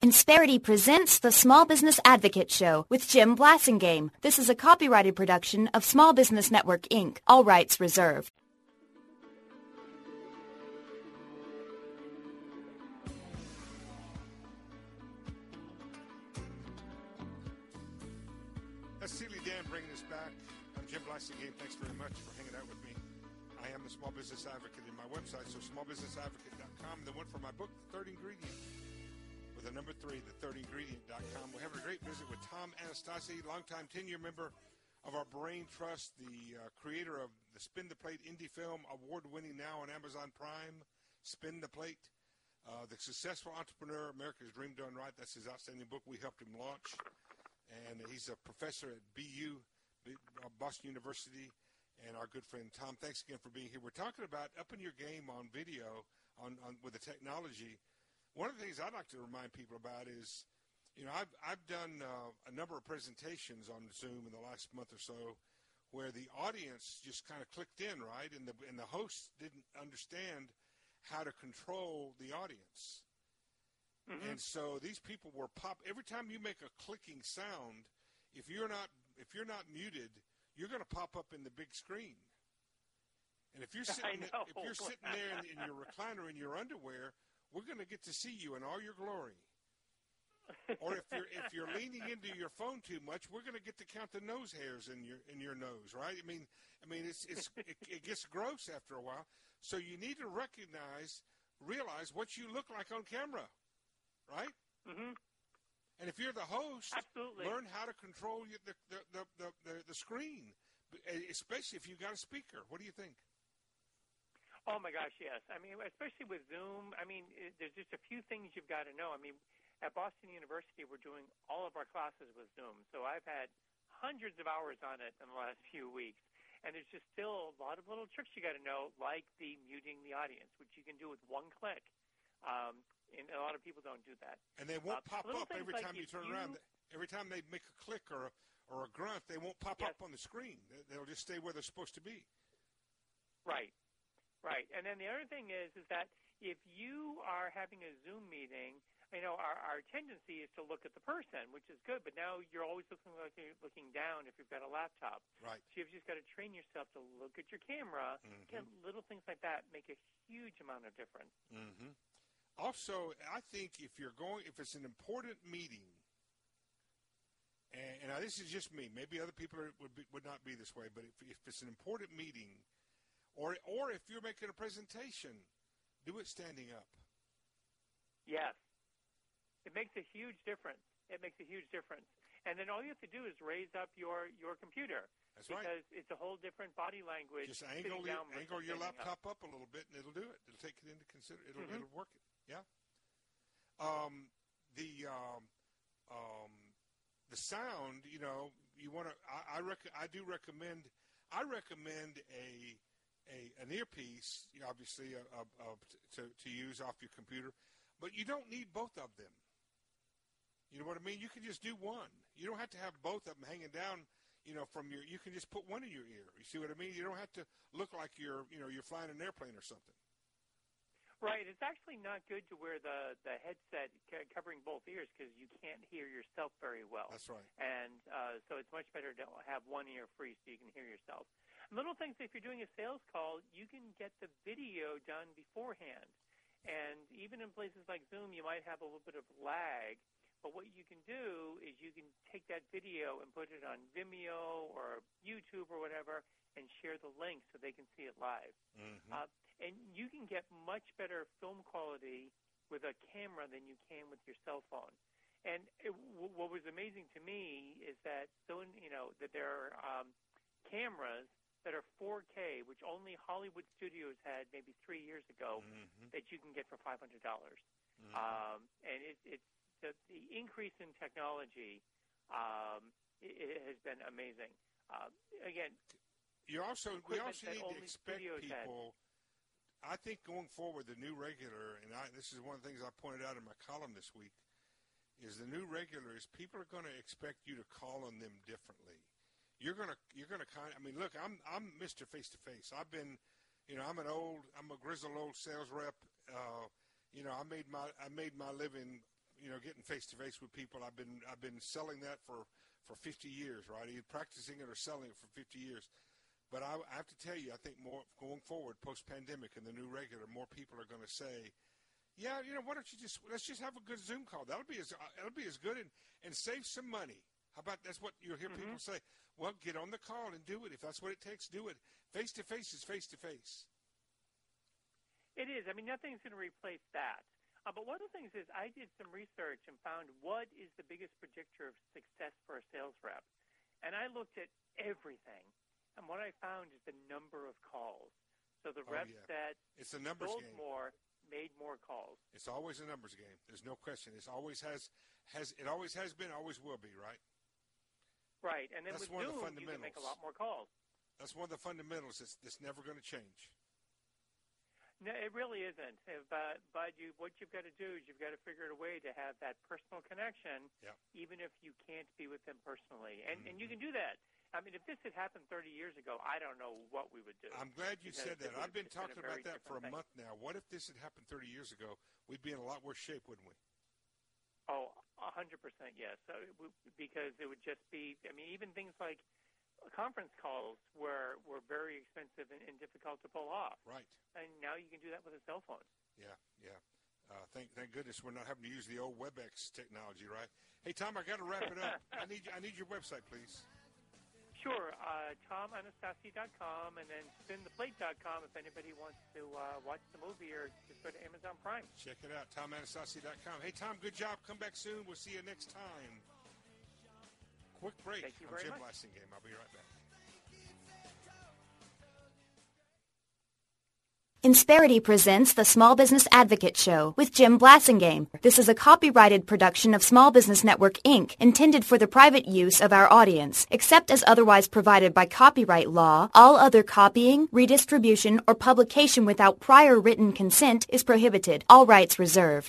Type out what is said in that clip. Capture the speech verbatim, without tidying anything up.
Insperity presents the Small Business Advocate Show with Jim Blasingame. This is a copyrighted production of Small Business Network, Incorporated. All rights reserved. That's Steely Dan bringing us back. I'm Jim Blasingame. Thanks very much for hanging out with me. I am the Small Business Advocate in my website, so small business advocate dot com. The one for my book, The Third Ingredient. With the number three, the third ingredient dot com. We're having a great visit with Tom Anastasi, longtime ten-year member of our Brain Trust, the uh, creator of the Spin the Plate indie film, award-winning now on Amazon Prime, Spin the Plate. Uh, the Successful Entrepreneur, America's Dream Done Right. That's his outstanding book. We helped him launch. And he's a professor at B U, Boston University. And our good friend Tom, thanks again for being here. We're talking about upping your game on video on, on with the technology. One of the things I'd like to remind people about is, you know, I've, I've done uh, a number of presentations on Zoom in the last month or so where the audience just kind of clicked in, right? And the, and the host didn't understand how to control the audience. Mm-hmm. And so these people were pop. Every time you make a clicking sound, if you're not if you're not muted, you're going to pop up in the big screen. And if you're sitting if you're sitting there in, in your recliner in your underwear, we're going to get to see you in all your glory. Or if you're if you're leaning into your phone too much, we're going to get to count the nose hairs in your in your nose, right? I mean, I mean, it's it's it, it gets gross after a while. So you need to recognize, realize what you look like on camera, right? Mm-hmm. And if you're the host, Absolutely. learn how to control the the, the the the the screen, especially if you got a speaker. What do you think? Oh, my gosh, yes. I mean, especially with Zoom, I mean, it, there's just a few things you've got to know. I mean, at Boston University, we're doing all of our classes with Zoom. So I've had hundreds of hours on it in the last few weeks. And there's just still a lot of little tricks you got to know, like the muting the audience, which you can do with one click. Um, and a lot of people don't do that. And they won't uh, pop up every like time you turn you, around. Every time they make a click or a, or a grunt, they won't pop yes. up on the screen. They'll just stay where they're supposed to be. Right. Right, and then the other thing is, is that if you are having a Zoom meeting, you know, our, our tendency is to look at the person, which is good, but now you're always looking like you're looking down if you've got a laptop. Right. So you've just got to train yourself to look at your camera. Mm-hmm. Again, little things like that make a huge amount of difference. Mm-hmm. Also, I think if you're going, if it's an important meeting, and, and now this is just me, maybe other people are, would be, would not be this way, but if, if it's an important meeting. Or or if you're making a presentation, do it standing up. Yes. It makes a huge difference. It makes a huge difference. And then all you have to do is raise up your, your computer. That's because right. Because it's a whole different body language. Just angle, your, angle your laptop up. up a little bit, and it'll do it. It'll take it into consider. It'll mm-hmm. it'll work it. Yeah. Um, the um, um, the sound. You know, you want to. I I, rec- I do recommend. I recommend a. A, an earpiece, obviously, uh, uh, uh, to, to use off your computer, but you don't need both of them. You know what I mean? You can just do one. You don't have to have both of them hanging down, you know, from your, you can just put one in your ear. You see what I mean? You don't have to look like you're, you know, you're flying an airplane or something. Right. It's actually not good to wear the, the headset covering both ears because you can't hear yourself very well. That's right. And uh, so it's much better to have one ear free so you can hear yourself. Little things, if you're doing a sales call, you can get the video done beforehand. And even in places like Zoom, you might have a little bit of lag. But what you can do is you can take that video and put it on Vimeo or YouTube or whatever and share the link so they can see it live. Mm-hmm. Uh, and you can get much better film quality with a camera than you can with your cell phone. And it, w- what was amazing to me is that, so in, you know, that there are um, cameras that are four K, which only Hollywood studios had maybe three years ago, mm-hmm. that you can get for five hundred dollars. Mm-hmm. Um, and it, it's the, the increase in technology um, it, it has been amazing. Uh, again, you also we also need to expect people. Had. I think going forward, the new regular, and I, this is one of the things I pointed out in my column this week, is the new regular is people are going to expect you to call on them differently. You're gonna, you're gonna kind. I mean, look, I'm, I'm Mister Face to Face. I've been, you know, I'm an old, I'm a grizzled old sales rep. Uh, you know, I made my, I made my living, you know, getting face to face with people. I've been I've been selling that for, for fifty years, right? Either practicing it or selling it for fifty years. But I, I have to tell you, I think more going forward, post pandemic and the new regular, more people are going to say, yeah, you know, why don't you just let's just have a good Zoom call. That'll be as that'll be as good and, and save some money. How about that's what you'll hear mm-hmm. people say. Well, get on the call and do it. If that's what it takes, do it. Face to face is face to face. It is. I mean, nothing's going to replace that. Uh, but one of the things is I did some research and found what is the biggest predictor of success for a sales rep. And I looked at everything. And what I found is the number of calls. So the reps oh, yeah. that it's a numbers sold game. more made more calls. It's always a numbers game. There's no question. It always has, has it always has been, always will be, right? Right. And then that's with one Zoom, of the fundamentals. You can make a lot more calls. That's one of the fundamentals. It's, it's never going to change. No, it really isn't. But, but you, what you've got to do is you've got to figure out a way to have that personal connection, yeah. even if you can't be with them personally. And, mm-hmm. and you can do that. I mean, if this had happened thirty years ago, I don't know what we would do. I'm glad you said that. Was, I've been talking been about that for a thing. month now. What if this had happened thirty years ago? We'd be in a lot worse shape, wouldn't we? Oh, one hundred percent yes. So, because it would just be, I mean, even things like conference calls were, were very expensive and, and difficult to pull off. Right. And now you can do that with a cell phone. Yeah, yeah. Uh, thank thank goodness we're not having to use the old WebEx technology, right? Hey, Tom, I got to wrap it up. I need I need your website, please. Sure, uh, tom anastasi dot com and then spin the plate dot com if anybody wants to uh, watch the movie or just go to Amazon Prime. Check it out, tom anastasi dot com. Hey, Tom, good job. Come back soon. We'll see you next time. Quick break. Thank you I'm very Jim much. Blasingame. I'll be right back. Insperity presents the Small Business Advocate Show with Jim Blasingame. This is a copyrighted production of Small Business Network, Incorporated, intended for the private use of our audience. Except as otherwise provided by copyright law, all other copying, redistribution, or publication without prior written consent is prohibited. All rights reserved.